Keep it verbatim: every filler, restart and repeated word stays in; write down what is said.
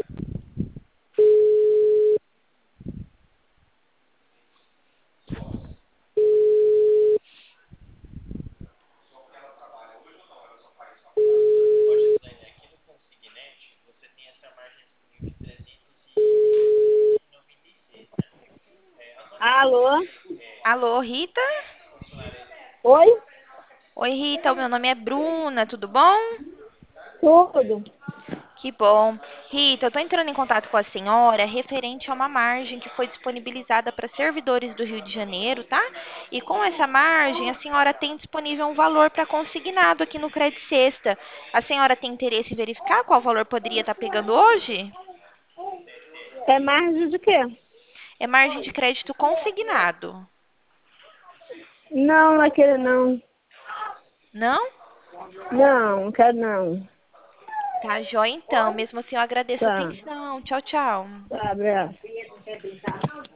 Alô? Alô, Rita? Oi? Oi, Rita, o meu nome é Bruna, tudo bom? Tudo. Que bom. Rita, eu estou entrando em contato com a senhora referente a uma margem que foi disponibilizada para servidores do Rio de Janeiro, tá? E com essa margem, a senhora tem disponível um valor para consignado aqui no Credit Sexta. A senhora tem interesse em verificar qual valor poderia estar pegando hoje? É margem de quê? É margem de crédito consignado. Não, aquele não. Não? Não, não quero não. Tá, joia então. Mesmo assim, eu agradeço a Tá. atenção. Tchau, tchau. Tá, abraço.